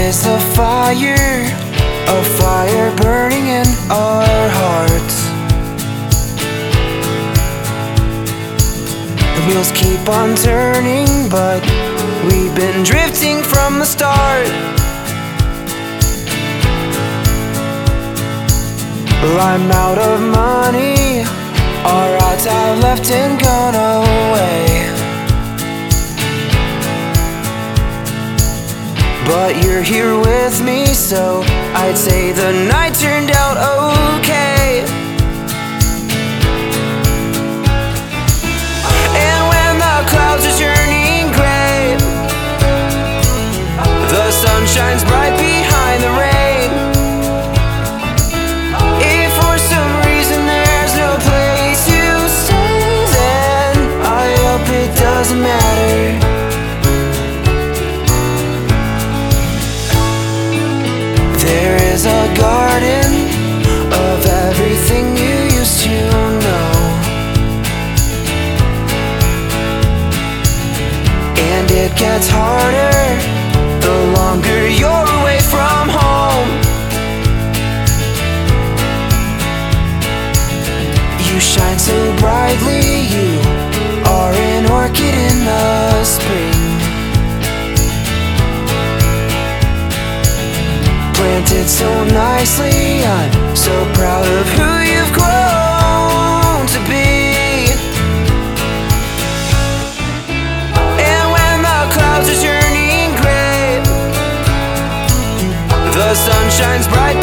is a fire burning in our hearts. The wheels keep on turning, but we've been drifting from the start. Well, I'm out of money, our odds have left and gone away. But you're here with me, so I'd say the night turned out okay. And when the clouds are turning gray, the sun shines bright behind the rain. If for some reason there's no place to stay, then I hope it doesn't matter. There is a garden of everything you used to know, and it gets harder the longer you're away from home. You shine so brightly, you are an orchid in the spring, planted so nicely. I'm so proud of who you've grown to be. And when the clouds are turning gray, the sun shines bright